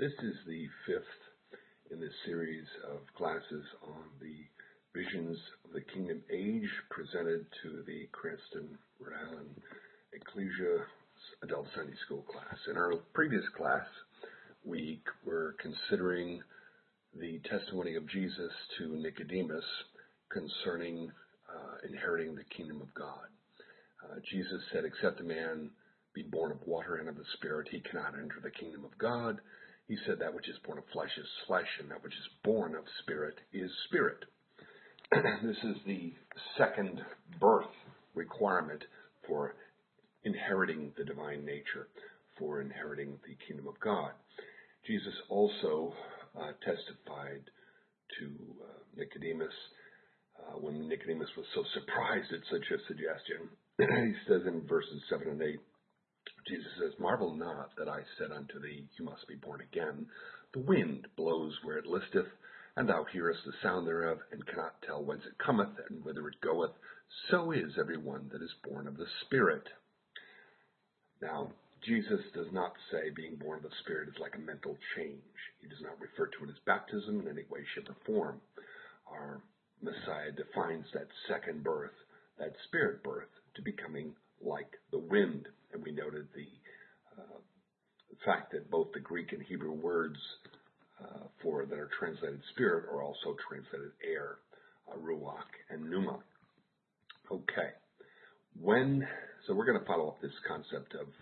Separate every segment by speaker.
Speaker 1: This is the fifth in this series of classes on the visions of the Kingdom Age presented to the Cranston, Rhode Island Ecclesia Adult Sunday School class. In our previous class, we were considering the testimony of Jesus to Nicodemus concerning inheriting the kingdom of God. Jesus said, except a man be born of water and of the Spirit, he cannot enter the kingdom of God. He said that which is born of flesh is flesh, and that which is born of spirit is spirit. This is the second birth requirement for inheriting the divine nature, for inheriting the kingdom of God. Jesus also testified to Nicodemus when Nicodemus was so surprised at such a suggestion. He says in verses 7 and 8, Jesus says, marvel not that I said unto thee, you must be born again. The wind blows where it listeth, and thou hearest the sound thereof, and cannot tell whence it cometh, and whither it goeth. So is every one that is born of the Spirit. Now, Jesus does not say being born of the Spirit is like a mental change. He does not refer to it as baptism in any way, shape, or form. Our Messiah defines that second birth, that spirit birth, to becoming like the wind. And we noted the fact that both the Greek and Hebrew words that are translated spirit are also translated air, ruach and pneuma. Okay. So we're going to follow up this concept of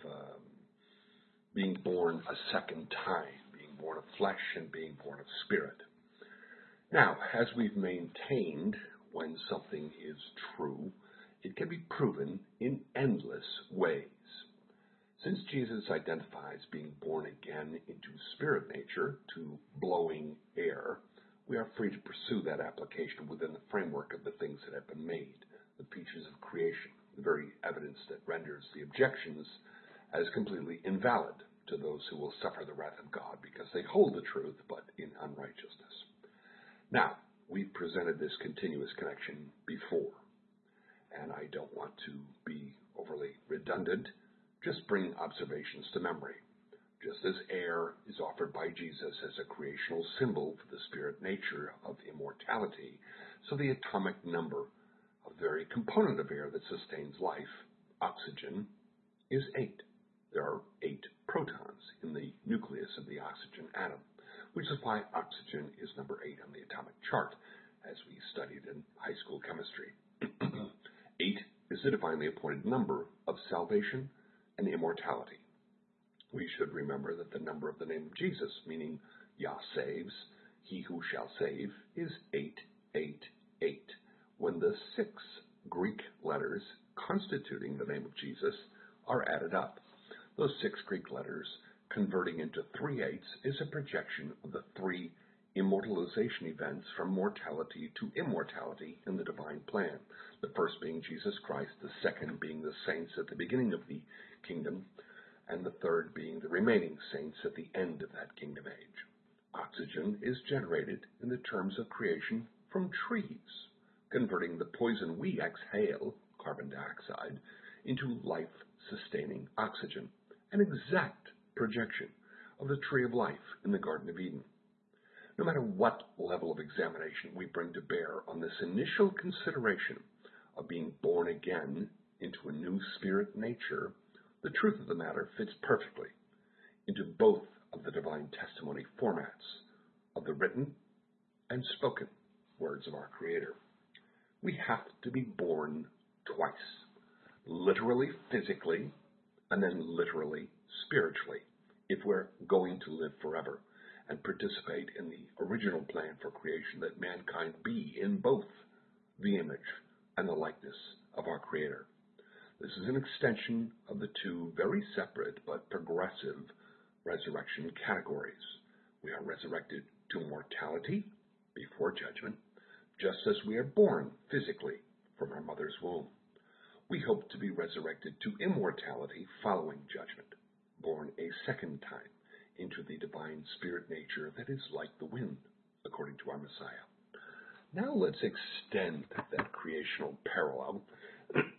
Speaker 1: being born a second time, being born of flesh and being born of spirit. Now, as we've maintained, when something is true, it can be proven in endless ways. Since Jesus identifies being born again into spirit nature, to blowing air, we are free to pursue that application within the framework of the things that have been made, the features of creation, the very evidence that renders the objections as completely invalid to those who will suffer the wrath of God because they hold the truth but in unrighteousness. Now, we've presented this continuous connection before, and I don't want to be overly redundant, just bring observations to memory. Just as air is offered by Jesus as a creational symbol for the spirit nature of immortality, so the atomic number of the very component of air that sustains life, oxygen, is 8. There are 8 protons in the nucleus of the oxygen atom, which is why oxygen is number 8 on the atomic chart, as we studied in high school chemistry. 8 is the divinely appointed number of salvation and immortality. We should remember that the number of the name of Jesus, meaning Yah saves, he who shall save, is 888. When the 6 Greek letters constituting the name of Jesus are added up, those 6 Greek letters converting into 3 8s is a projection of the 3 immortalization events from mortality to immortality in the divine plan. The first being Jesus Christ, the second being the saints at the beginning of the kingdom, and the third being the remaining saints at the end of that kingdom age. Oxygen is generated in the terms of creation from trees, converting the poison we exhale, carbon dioxide, into life-sustaining oxygen, an exact projection of the tree of life in the Garden of Eden. No matter what level of examination we bring to bear on this initial consideration of being born again into a new spirit nature, the truth of the matter fits perfectly into both of the divine testimony formats of the written and spoken words of our Creator. We have to be born twice, literally physically, and then literally spiritually, if we're going to live forever and participate in the original plan for creation that mankind be in both the image and the likeness of our Creator. This is an extension of the 2 very separate but progressive resurrection categories. We are resurrected to mortality before judgment, just as we are born physically from our mother's womb. We hope to be resurrected to immortality following judgment, born a second time into the divine spirit nature that is like the wind, according to our Messiah. Now let's extend that creational parallel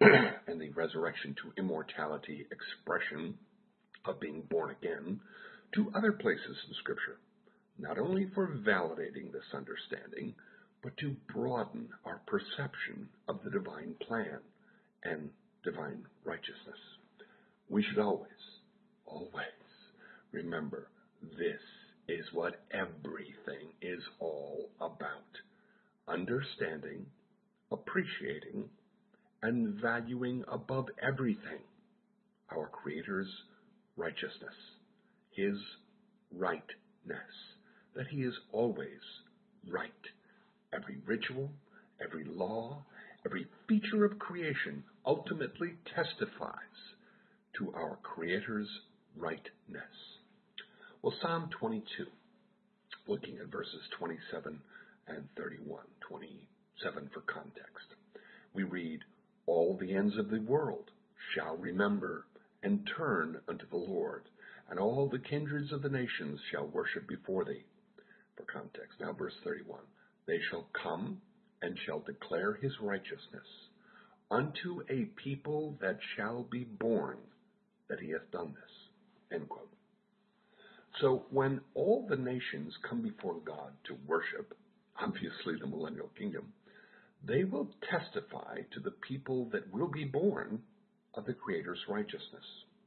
Speaker 1: and the resurrection to immortality expression of being born again to other places in Scripture, not only for validating this understanding, but to broaden our perception of the divine plan and divine righteousness. We should always remember this is what everything is all about. Understanding, appreciating, and valuing above everything our Creator's righteousness, His rightness, that He is always right. Every ritual, every law, every feature of creation ultimately testifies to our Creator's rightness. Well, Psalm 22, looking at verses 27 and 31, 27 for context, we read, "All the ends of the world shall remember and turn unto the Lord, and all the kindreds of the nations shall worship before thee." For context, now verse 31, "They shall come and shall declare his righteousness unto a people that shall be born, that he hath done this." End quote. So when all the nations come before God to worship, obviously the millennial kingdom, they will testify to the people that will be born of the Creator's righteousness.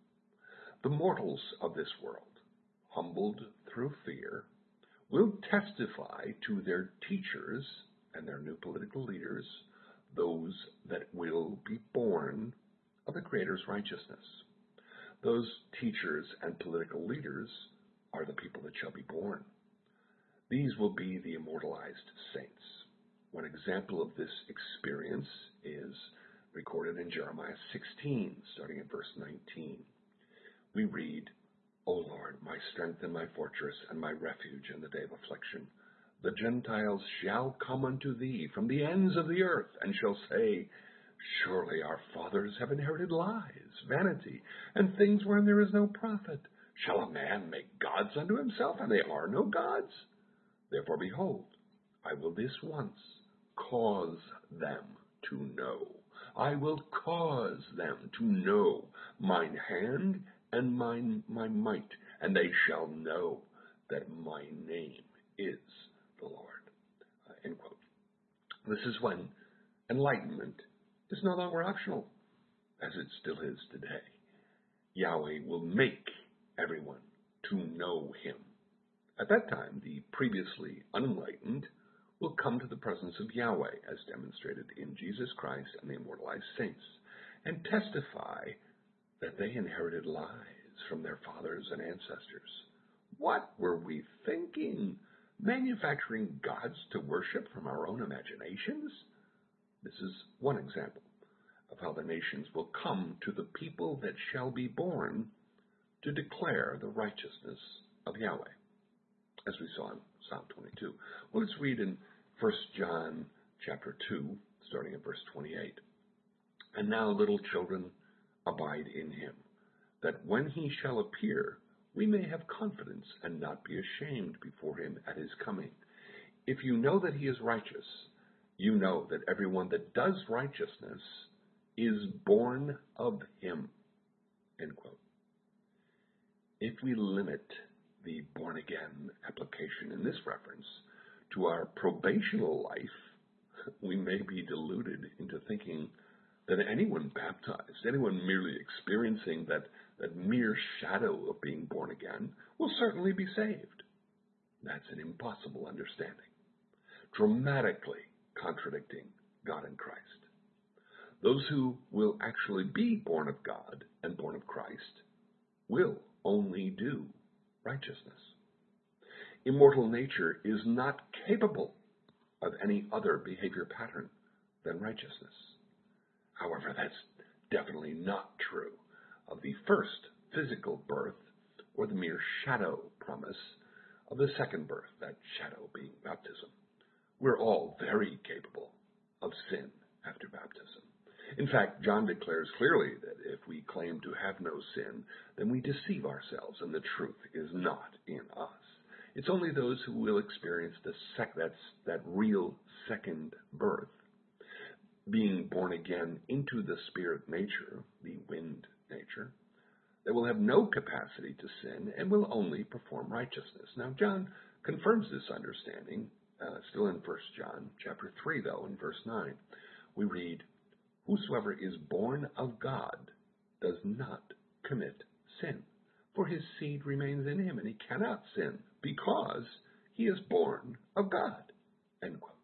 Speaker 1: The mortals of this world, humbled through fear, will testify to their teachers and their new political leaders, those that will be born of the Creator's righteousness. Those teachers and political leaders are the people that shall be born. These will be the immortalized saints. One example of this experience is recorded in Jeremiah 16, starting at verse 19. We read, "O Lord, my strength and my fortress and my refuge in the day of affliction, the Gentiles shall come unto thee from the ends of the earth, and shall say, Surely our fathers have inherited lies, vanity, and things wherein there is no profit. Shall a man make gods unto himself, and they are no gods? Therefore, behold, I will this once cause them to know. I will cause them to know mine hand and my might, and they shall know that my name is the Lord." End quote. This is when enlightenment is no longer optional, as it still is today. Yahweh will make everyone to know him. At that time, the previously unenlightened will come to the presence of Yahweh, as demonstrated in Jesus Christ and the immortalized saints, and testify that they inherited lies from their fathers and ancestors. What were we thinking? Manufacturing gods to worship from our own imaginations? This is one example of how the nations will come to the people that shall be born to declare the righteousness of Yahweh, as we saw in Psalm 22. Well, let's read in 1 John chapter 2, starting at verse 28. "And now, little children, abide in him, that when he shall appear, we may have confidence and not be ashamed before him at his coming. If you know that he is righteous, you know that everyone that does righteousness is born of him." End quote. If we limit the born-again application in this reference to our probational life, we may be deluded into thinking that anyone baptized, anyone merely experiencing that mere shadow of being born again, will certainly be saved. That's an impossible understanding, dramatically contradicting God and Christ. Those who will actually be born of God and born of Christ will only do righteousness. Immortal nature is not capable of any other behavior pattern than righteousness. However, that's definitely not true of the first physical birth or the mere shadow promise of the second birth, that shadow being baptism. We're all very capable of sin after baptism. In fact, John declares clearly that if we claim to have no sin, then we deceive ourselves and the truth is not in us. It's only those who will experience that real second birth, being born again into the spirit nature, the wind nature, They will have no capacity to sin and will only perform righteousness. Now, John confirms this understanding, still in 1 John chapter 3, though, in verse 9. We read, "Whosoever is born of God does not commit sin, for his seed remains in him, and he cannot sin because he is born of God." End quote.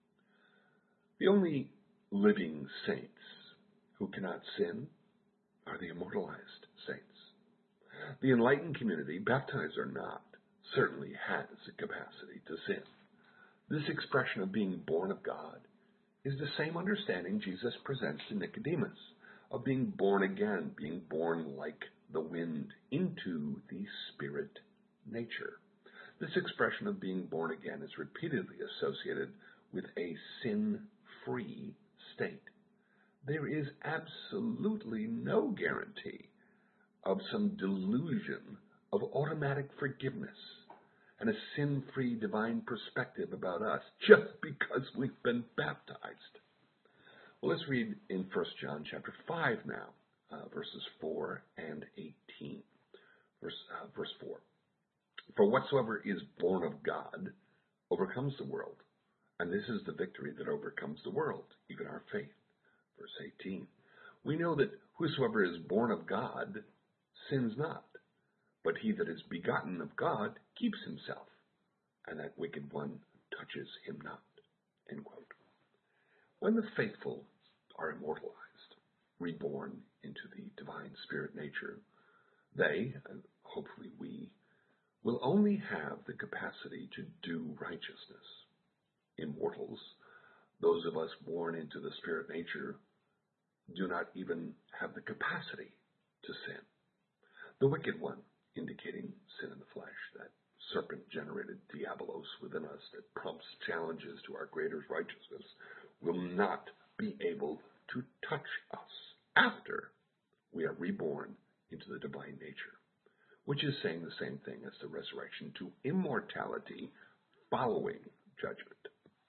Speaker 1: The only living saints who cannot sin are the immortalized saints. The enlightened community, baptized or not, certainly has the capacity to sin. This expression of being born of God is the same understanding Jesus presents to Nicodemus, of being born again, being born like the wind into the spirit nature. This expression of being born again is repeatedly associated with a sin-free state. There is absolutely no guarantee of some delusion of automatic forgiveness and a sin-free divine perspective about us just because we've been baptized. Well, let's read in 1 John chapter 5 now, verses 4 and 18. Verse 4. "For whatsoever is born of God overcomes the world, and this is the victory that overcomes the world, even our faith." Verse 18. "We know that whosoever is born of God sins not, but he that is begotten of God keeps himself, and that wicked one touches him not." End quote. When the faithful are immortalized, reborn into the divine spirit nature, they, and hopefully we, will only have the capacity to do righteousness. Immortals, those of us born into the spirit nature, do not even have the capacity to sin. The wicked one, indicating sin in the flesh, that serpent-generated diabolos within us that prompts challenges to our greater righteousness, will not be able to touch us after we are reborn into the divine nature, which is saying the same thing as the resurrection to immortality following judgment.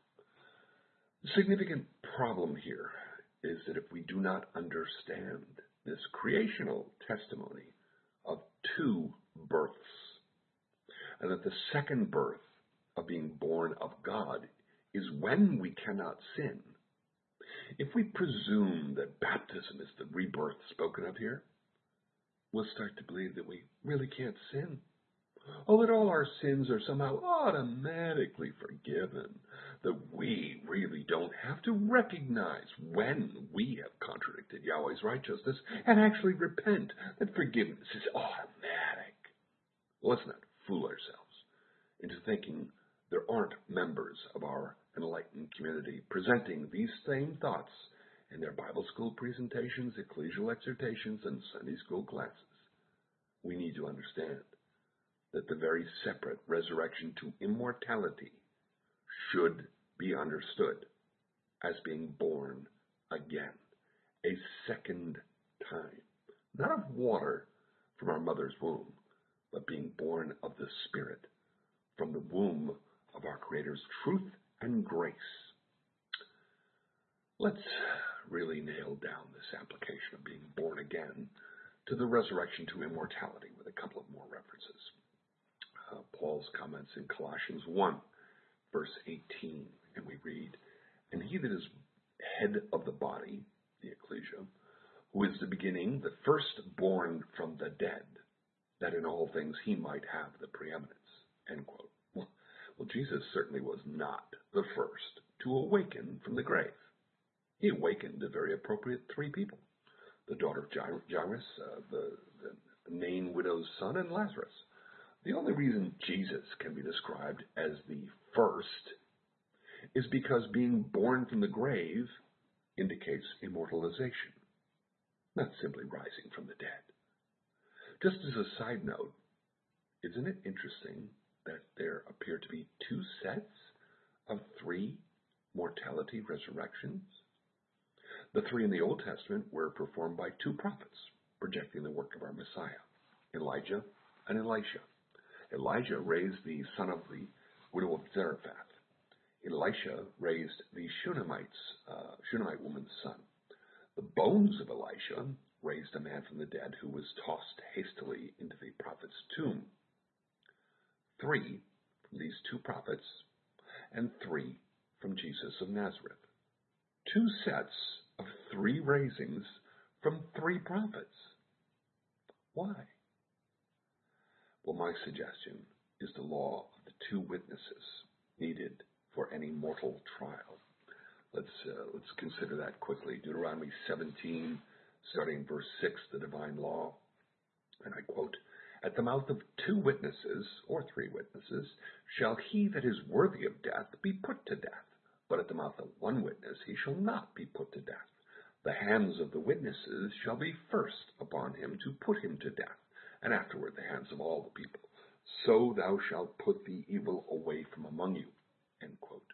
Speaker 1: The significant problem here is that if we do not understand this creational testimony of two births, and that the second birth of being born of God is when we cannot sin, if we presume that baptism is the rebirth spoken of here, we'll start to believe that we really can't sin. Oh, that all our sins are somehow automatically forgiven, that we really don't have to recognize when we have contradicted Yahweh's righteousness and actually repent, that forgiveness is automatic. Well, let's not fool ourselves into thinking there aren't members of our enlightened community presenting these same thoughts in their Bible school presentations, ecclesial exhortations, and Sunday school classes. We need to understand that the very separate resurrection to immortality should be understood as being born again, a second time, not of water from our mother's womb, but being born of the Spirit from the womb of our Creator's truth and grace. Let's really nail down this application of being born again to the resurrection to immortality with a couple of more references. Paul's comments in Colossians 1, verse 18, and we read, "And he that is head of the body," the ecclesia, "who is the beginning, the firstborn from the dead, that in all things he might have the preeminence." End quote. Well, Jesus certainly was not the first to awaken from the grave. He awakened a very appropriate three people: the daughter of Jairus, the Nain widow's son, and Lazarus. The only reason Jesus can be described as the first is because being born from the grave indicates immortalization, not simply rising from the dead. Just as a side note, isn't it interesting that there appear to be two sets of three mortality resurrections? The three in the Old Testament were performed by two prophets, projecting the work of our Messiah, Elijah and Elisha. Elijah raised the son of the widow of Zarephath. Elisha raised the Shunammite woman's son. The bones of Elisha raised a man from the dead who was tossed hastily into the prophet's tomb. 3 from these 2 prophets, and 3 from Jesus of Nazareth. 2 sets of 3 raisings from 3 prophets. Why? Well, my suggestion is the law of the 2 witnesses needed for any mortal trial. Let's consider that quickly. Deuteronomy 17, starting verse 6, the divine law, and I quote, "At the mouth of 2 witnesses, or 3 witnesses, shall he that is worthy of death be put to death. But at the mouth of 1 witness he shall not be put to death. The hands of the witnesses shall be first upon him to put him to death, and afterward the hands of all the people. So thou shalt put the evil away from among you." End quote.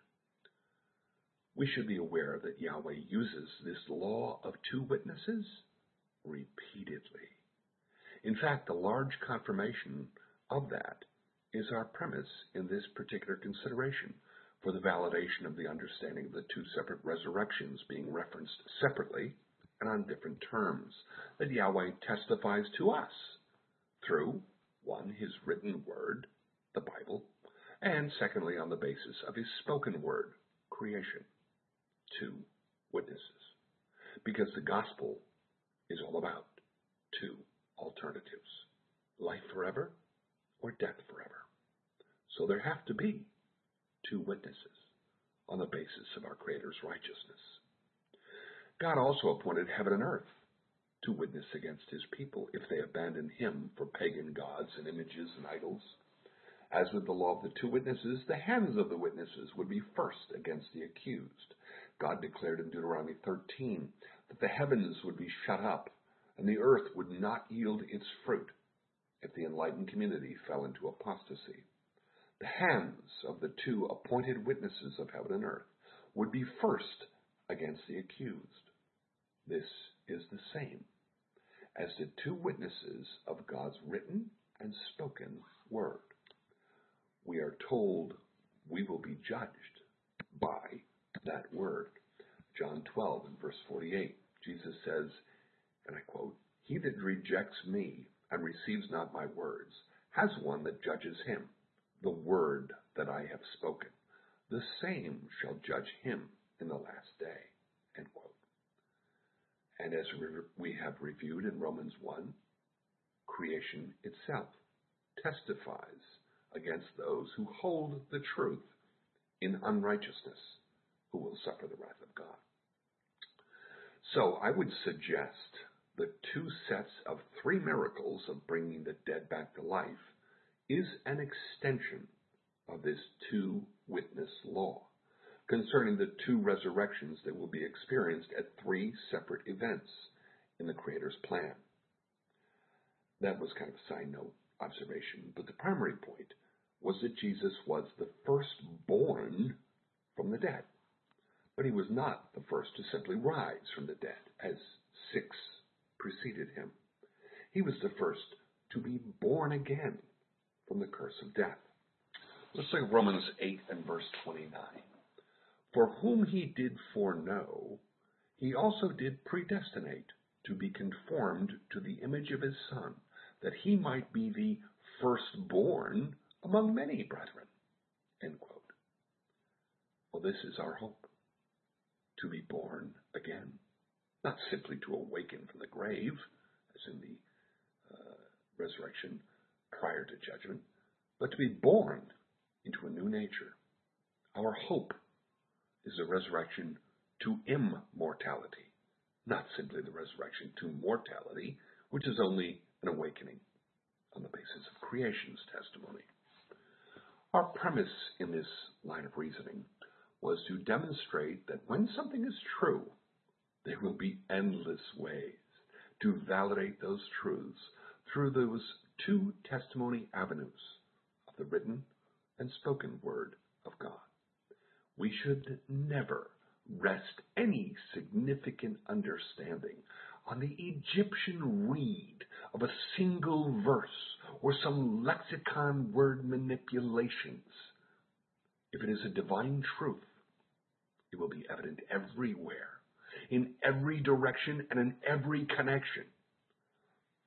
Speaker 1: We should be aware that Yahweh uses this law of 2 witnesses repeatedly. In fact, the large confirmation of that is our premise in this particular consideration for the validation of the understanding of the 2 separate resurrections being referenced separately and on different terms that Yahweh testifies to us through, 1, his written word, the Bible, and secondly, on the basis of his spoken word, creation. 2 witnesses. Because the gospel is all about 2 alternatives: life forever or death forever. So there have to be 2 witnesses on the basis of our Creator's righteousness. God also appointed heaven and earth to witness against his people if they abandon him for pagan gods and images and idols. As with the law of the 2 witnesses, the hands of the witnesses would be first against the accused. God declared in Deuteronomy 13 that the heavens would be shut up and the earth would not yield its fruit if the enlightened community fell into apostasy. The hands of the 2 appointed witnesses of heaven and earth would be first against the accused. This is the same as the 2 witnesses of God's written and spoken word. We are told we will be judged by that word. John 12 and verse 48, Jesus says, and I quote, "He that rejects me and receives not my words has one that judges him. The word that I have spoken, the same shall judge him in the last day." End quote. And as we have reviewed in Romans 1, creation itself testifies against those who hold the truth in unrighteousness, who will suffer the wrath of God. So I would suggest the 2 sets of 3 miracles of bringing the dead back to life is an extension of this 2 witness law concerning the 2 resurrections that will be experienced at 3 separate events in the Creator's plan. That was kind of a side note observation, but the primary point was that Jesus was the firstborn from the dead. But he was not the first to simply rise from the dead, as 6 preceded him. He was the first to be born again from the curse of death. Let's look at Romans 8 and verse 29. "For whom he did foreknow, he also did predestinate to be conformed to the image of his Son, that he might be the firstborn among many brethren." End quote. Well, this is our hope, to be born again, not simply to awaken from the grave, as in the resurrection prior to judgment, but to be born into a new nature. Our hope is the resurrection to immortality, not simply the resurrection to mortality, which is only an awakening on the basis of creation's testimony. Our premise in this line of reasoning was to demonstrate that when something is true, there will be endless ways to validate those truths through those 2 testimony avenues of the written and spoken word of God. We should never rest any significant understanding on the Egyptian reed of a single verse or some lexicon word manipulations. If it is a divine truth, it will be evident everywhere, in every direction and in every connection,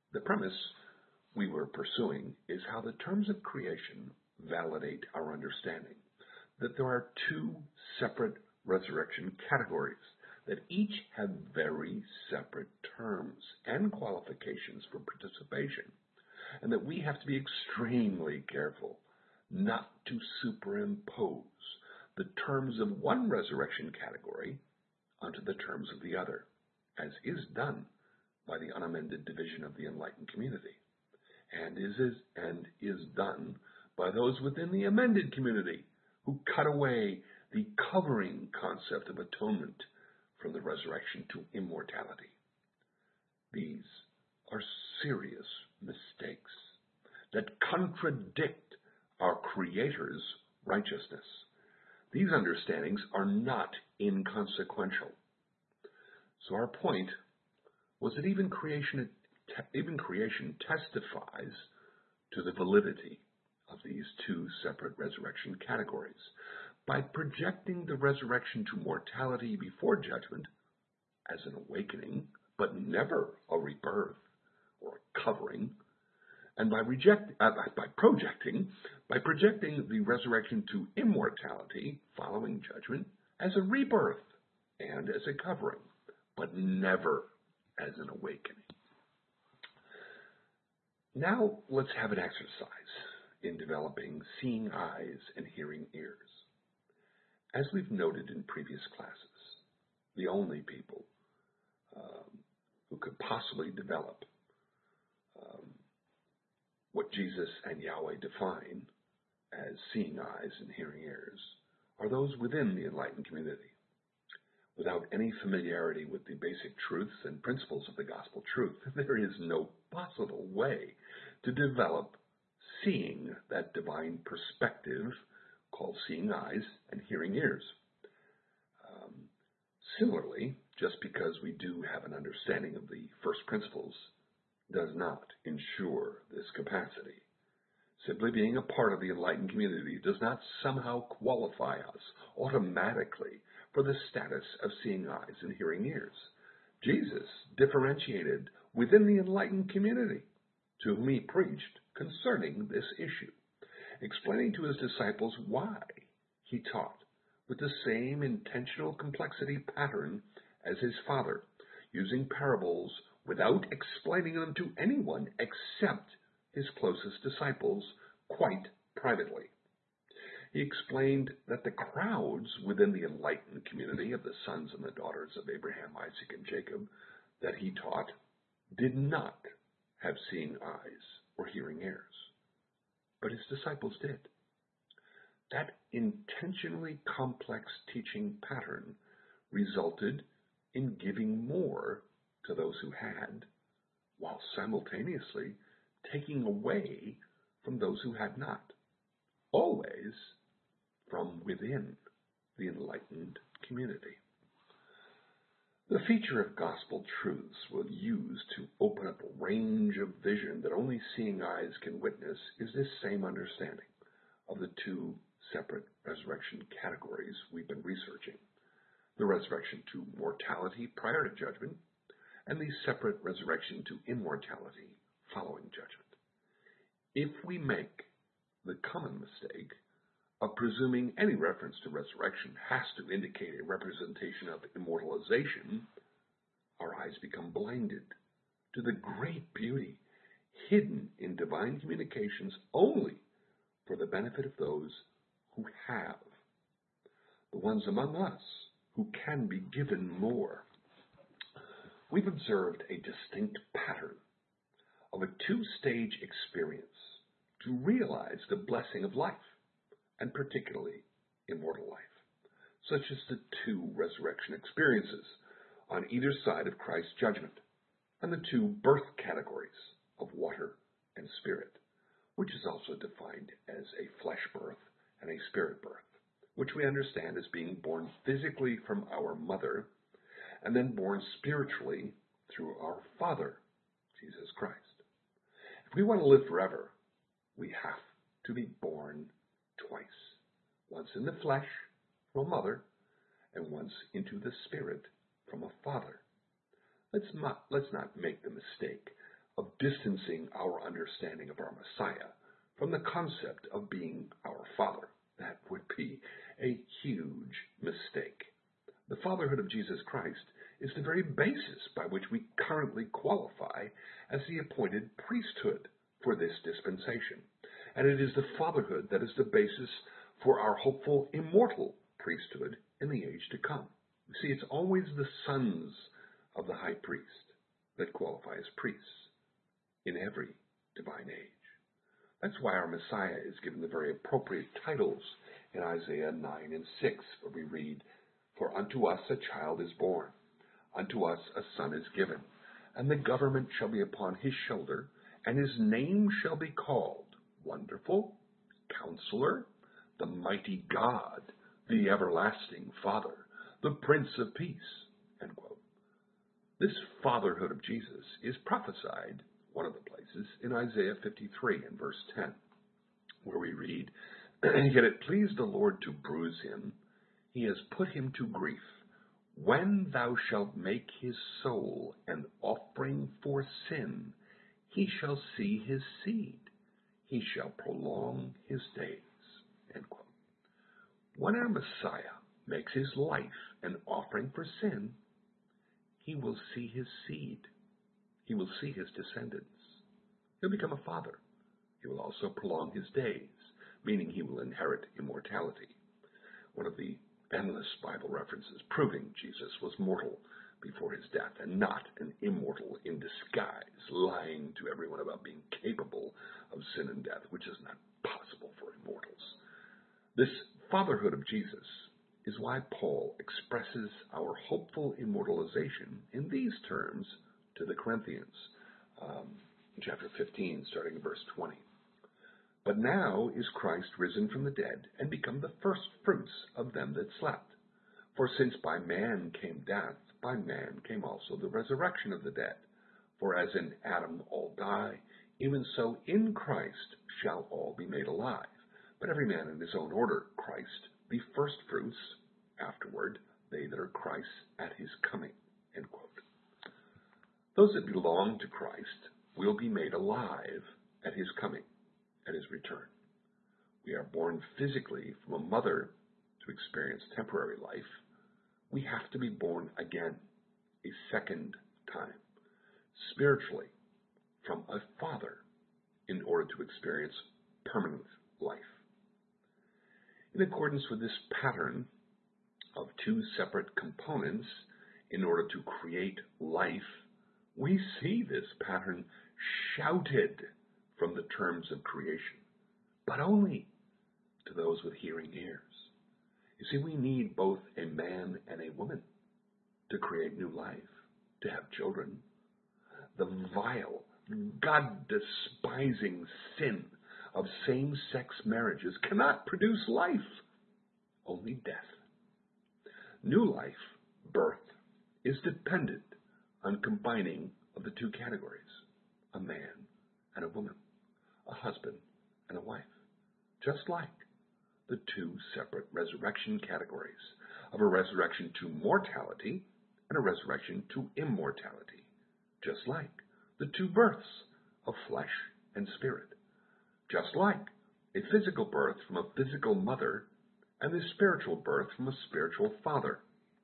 Speaker 1: The premise we were pursuing is how the terms of creation validate our understanding that there are two separate resurrection categories that each have very separate terms and qualifications for participation, and that we have to be extremely careful not to superimpose the terms of one resurrection category onto the terms of the other, as is done by the unamended division of the enlightened community, and is done by those within the amended community who cut away the covering concept of atonement from the resurrection to immortality. These are serious mistakes that contradict our Creator's righteousness. These understandings are not inconsequential. So our point was that even creation testifies to the validity of these two separate resurrection categories by projecting the resurrection to mortality before judgment as an awakening, but never a rebirth or a covering, and by projecting the resurrection to immortality following judgment as a rebirth and as a covering, but never as an awakening. Now let's have an exercise in developing seeing eyes and hearing ears. As we've noted in previous classes, the only people who could possibly develop what Jesus and Yahweh define as seeing eyes and hearing ears are those within the enlightened community. Without any familiarity with the basic truths and principles of the gospel truth, there is no possible way to develop seeing that divine perspective called seeing eyes and hearing ears. Similarly, just because we do have an understanding of the first principles does not ensure this capacity. Simply being a part of the enlightened community does not somehow qualify us automatically for the status of seeing eyes and hearing ears. Jesus differentiated within the enlightened community to whom he preached concerning this issue, explaining to his disciples why he taught with the same intentional complexity pattern as his Father, using parables without explaining them to anyone except his closest disciples quite privately. He explained that the crowds within the enlightened community of the sons and the daughters of Abraham, Isaac, and Jacob that he taught did not have seeing eyes or hearing ears, but his disciples did. That intentionally complex teaching pattern resulted in giving more to those who had, while simultaneously taking away from those who had not, always from within the enlightened community. The feature of gospel truths we'll use to open up a range of vision that only seeing eyes can witness is this same understanding of the two separate resurrection categories we've been researching: the resurrection to mortality prior to judgment, and the separate resurrection to immortality following judgment. If we make the common mistake of presuming any reference to resurrection has to indicate a representation of immortalization, our eyes become blinded to the great beauty hidden in divine communications only for the benefit of those who have, the ones among us who can be given more. We've observed a distinct pattern of a two-stage experience to realize the blessing of life, and particularly immortal life, such as the two resurrection experiences on either side of Christ's judgment, and the two birth categories of water and spirit, which is also defined as a flesh birth and a spirit birth, which we understand as being born physically from our mother and then born spiritually through our Father, Jesus Christ. If we want to live forever, we have to be born twice, once in the flesh from a mother and once into the spirit from a father. Let's not make the mistake of distancing our understanding of our Messiah from the concept of being our Father. That would be a huge mistake. The fatherhood of Jesus Christ is the very basis by which we currently qualify as the appointed priesthood for this dispensation. And it is the fatherhood that is the basis for our hopeful immortal priesthood in the age to come. You see, it's always the sons of the high priest that qualify as priests in every divine age. That's why our Messiah is given the very appropriate titles in Isaiah 9 and 6, where we read, "For unto us a child is born, unto us a son is given, and the government shall be upon his shoulder, and his name shall be called Wonderful, Counselor, the Mighty God, the Everlasting Father, the Prince of Peace." End quote. This fatherhood of Jesus is prophesied, one of the places, in Isaiah 53 and verse 10, where we read, "Yet it pleased the Lord to bruise him, he has put him to grief. When thou shalt make his soul an offering for sin, he shall see his seed, he shall prolong his days." End quote. When our Messiah makes his life an offering for sin, he will see his seed. He will see his descendants. He'll become a father. He will also prolong his days, meaning he will inherit immortality. One of the endless Bible references proving Jesus was mortal before his death and not an immortal in disguise, lying to everyone about being capable of sin and death, which is not possible for immortals. This fatherhood of Jesus is why Paul expresses our hopeful immortalization in these terms to the Corinthians, chapter 15, starting in verse 20. "But now is Christ risen from the dead and become the first fruits of them that slept. For since by man came death, by man came also the resurrection of the dead. For as in Adam all die, even so in Christ shall all be made alive. But every man in his own order, Christ the first fruits, afterward they that are Christ's at his coming." End quote. Those that belong to Christ will be made alive at his coming, at his return. We are born physically from a mother to experience temporary life. We have to be born again, a second time, spiritually, from a father in order to experience permanent life. In accordance with this pattern of two separate components in order to create life, we see this pattern shouted from the terms of creation, but only to those with hearing ears. You see, we need both a man and a woman to create new life, to have children. The vile, God-despising sin of same-sex marriages cannot produce life, only death. New life, birth, is dependent on combining of the two categories, a man and a woman, a husband and a wife, just like the two separate resurrection categories of a resurrection to mortality and a resurrection to immortality, just like the two births of flesh and spirit, just like a physical birth from a physical mother and the spiritual birth from a spiritual father,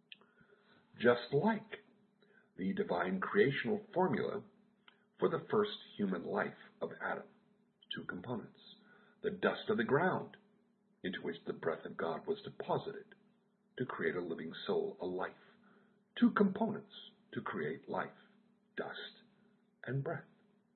Speaker 1: just like the divine creational formula for the first human life of Adam, two components, the dust of the ground into which the breath of God was deposited to create a living soul, a life, two components to create life, dust and breath,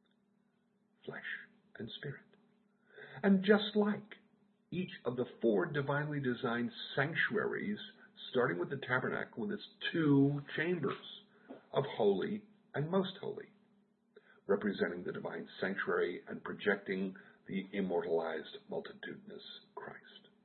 Speaker 1: flesh and spirit. And just like each of the four divinely designed sanctuaries, starting with the tabernacle with its two chambers of holy and most holy, representing the divine sanctuary and projecting the immortalized multitudinous Christ.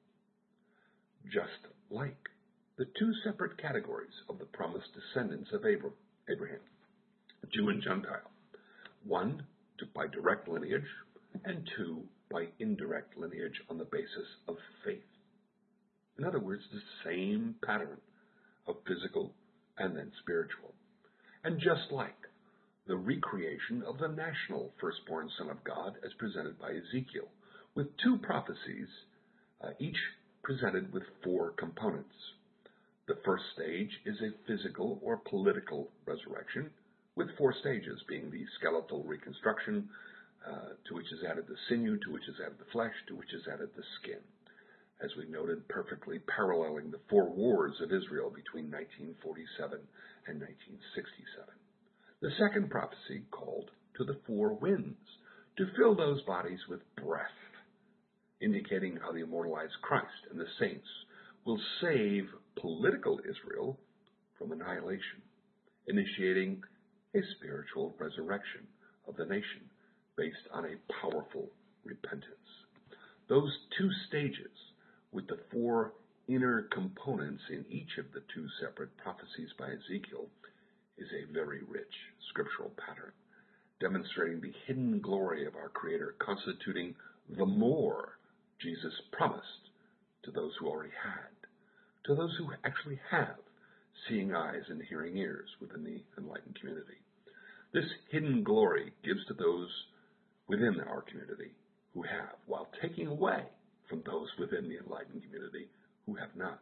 Speaker 1: Just like the two separate categories of the promised descendants of Abraham, Jew and Gentile, one by direct lineage and two by indirect lineage on the basis of faith. In other words, the same pattern of physical and then spiritual. And just like the recreation of the national firstborn Son of God as presented by Ezekiel, with two prophecies, each presented with four components. The first stage is a physical or political resurrection, with four stages, being the skeletal reconstruction, to which is added the sinew, to which is added the flesh, to which is added the skin, as we noted, perfectly paralleling the four wars of Israel between 1947 and 1967. The second prophecy called to the four winds to fill those bodies with breath, indicating how the immortalized Christ and the saints will save political Israel from annihilation, initiating a spiritual resurrection of the nation based on a powerful repentance. Those two stages, with the four inner components in each of the two separate prophecies by Ezekiel, is a very rich scriptural pattern, demonstrating the hidden glory of our Creator, constituting the more Jesus promised to those who already had, to those who actually have seeing eyes and hearing ears within the enlightened community. This hidden glory gives to those within our community who have, while taking away from those within the enlightened community who have not.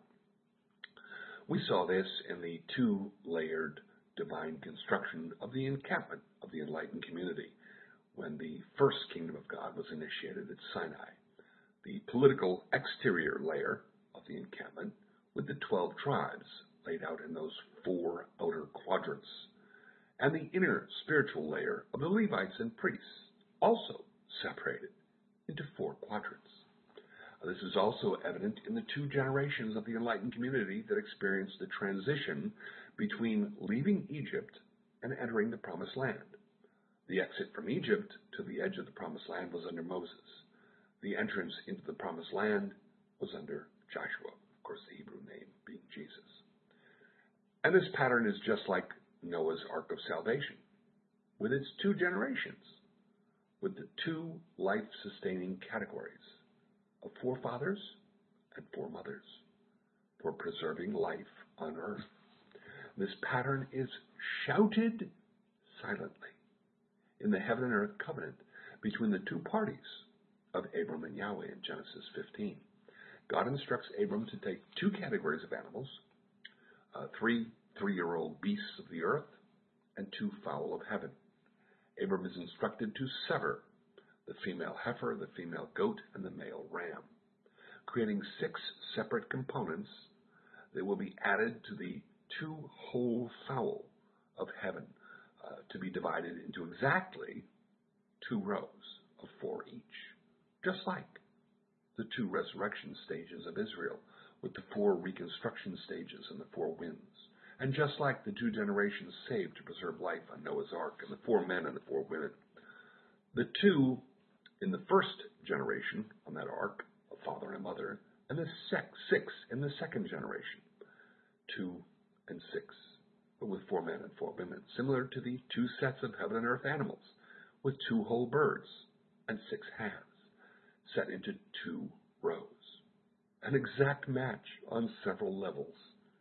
Speaker 1: We saw this in the two-layered divine construction of the encampment of the enlightened community when the first kingdom of God was initiated at Sinai. The political exterior layer of the encampment with the 12 tribes laid out in those four outer quadrants, and the inner spiritual layer of the Levites and priests, also separated into four quadrants. This is also evident in the two generations of the enlightened community that experienced the transition between leaving Egypt and entering the Promised Land. The exit from Egypt to the edge of the Promised Land was under Moses. The entrance into the Promised Land was under Joshua, of course the Hebrew name being Jesus. And this pattern is just like Noah's Ark of Salvation, with its two generations, with the two life-sustaining categories of forefathers and foremothers for preserving life on earth. This pattern is shouted silently in the heaven and earth covenant between the two parties of Abram and Yahweh in Genesis 15. God instructs Abram to take two categories of animals, three three-year-old beasts of the earth and two fowl of heaven. Abram is instructed to sever the female heifer, the female goat, and the male ram, creating 6 separate components that will be added to the 2 whole fowl of heaven, to be divided into exactly 2 rows of 4 each, just like the 2 resurrection stages of Israel with the 4 reconstruction stages and the 4 winds, and just like the 2 generations saved to preserve life on Noah's Ark and the 4 men and the 4 women. The 2 in the first generation on that ark, a father and a mother, and the 6 in the second generation, 2 and 6, but with 4 men and 4 women, similar to the 2 sets of heaven and earth animals, with 2 whole birds and 6 halves, set into 2 rows. An exact match on several levels.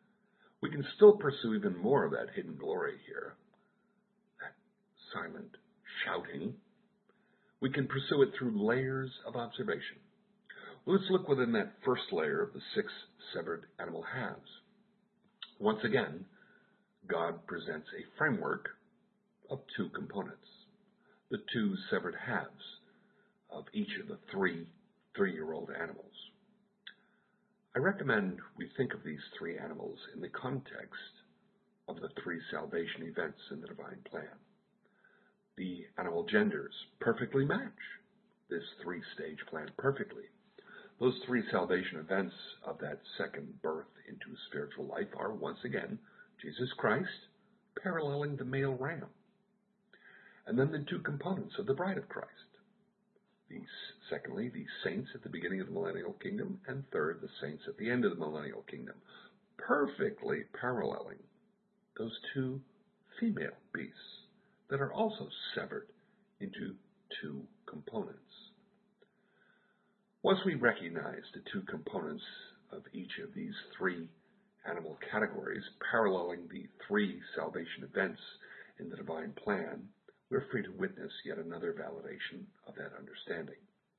Speaker 1: We can still pursue even more of that hidden glory here, that silent shouting. We can pursue it through layers of observation. Let's look within that first layer of the 6 severed animal halves. Once again, God presents a framework of 2 components, the 2 severed halves of each of the 3 three-year-old animals. I recommend we think of these 3 animals in the context of the 3 salvation events in the divine plan. The animal genders perfectly match this 3-stage plan perfectly. Those 3 salvation events of that second birth into spiritual life are, once again, Jesus Christ paralleling the male ram, and then the 2 components of the bride of Christ. Secondly, the saints at the beginning of the millennial kingdom, and third, the saints at the end of the millennial kingdom, perfectly paralleling those 2 female beasts that are also severed into 2 components. Once we recognize the 2 components of each of these 3 animal categories paralleling the 3 salvation events in the divine plan, we're free to witness yet another validation of that understanding.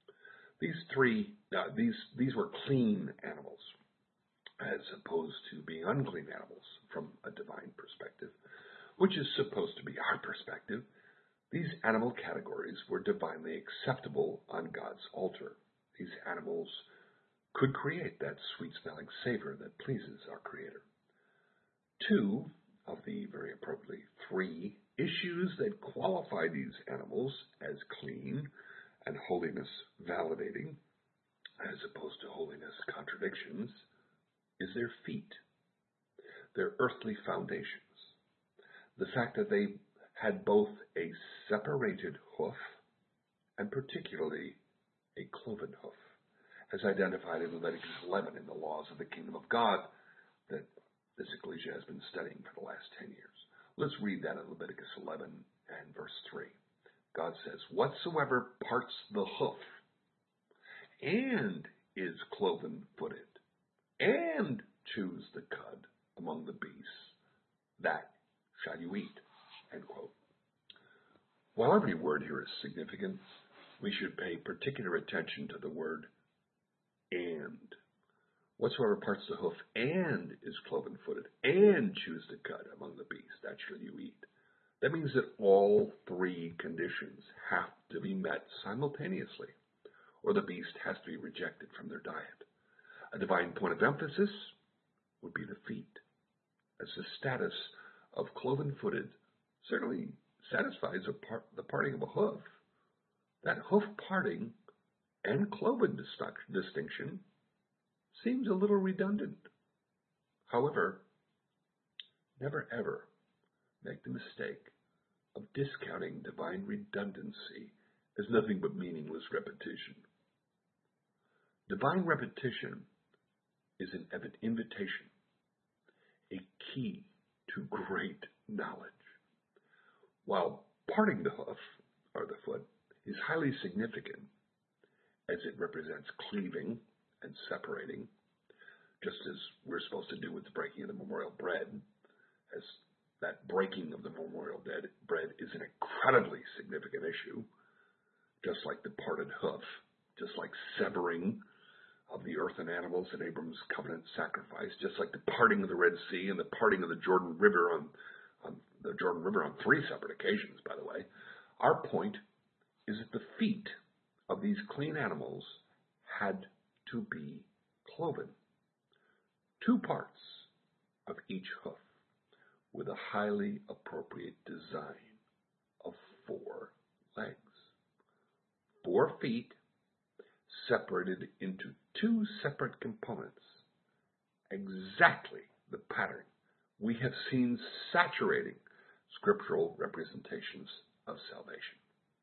Speaker 1: These were clean animals, as opposed to being unclean animals from a divine perspective, which is supposed to be our perspective. These animal categories were divinely acceptable on God's altar. These animals could create that sweet-smelling savor that pleases our Creator. Two of the very appropriately three issues that qualify these animals as clean and holiness validating, as opposed to holiness contradictions, is their feet, their earthly foundations. The fact that they had both a separated hoof and particularly a cloven hoof, as identified in Leviticus 11 in the laws of the kingdom of God that this ecclesia has been studying for the last 10 years. Let's read that in Leviticus 11 and verse 3. God says, "Whatsoever parts the hoof and is cloven-footed and chews the cud among the beasts, that shall you eat." End quote. While every word here is significant, we should pay particular attention to the word "and." Whatsoever parts the hoof and is cloven-footed and chews the cud among the beasts, that shall you eat. That means that all three conditions have to be met simultaneously, or the beast has to be rejected from their diet. A divine point of emphasis would be the feet, as the status of cloven-footed certainly satisfies the parting of a hoof. That hoof parting and cloven distinction seems a little redundant. However, never ever make the mistake of discounting divine redundancy as nothing but meaningless repetition. Divine repetition is an invitation, a key to great knowledge. While parting the hoof, or the foot, is highly significant, as it represents cleaving and separating, just as we're supposed to do with the breaking of the memorial bread, as that breaking of the memorial bread is an incredibly significant issue, just like the parted hoof, just like severing of the earthen animals in Abram's covenant sacrifice, just like the parting of the Red Sea and the parting of the Jordan River on 3 separate occasions, by the way. Our point is that the feet of these clean animals had to be cloven. 2 parts of each hoof with a highly appropriate design of 4 legs. 4 feet separated into 2 separate components. Exactly the pattern we have seen saturating scriptural representations of salvation.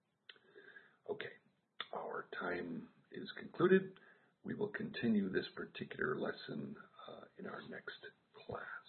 Speaker 1: Okay, our time is concluded. We will continue this particular lesson in our next class.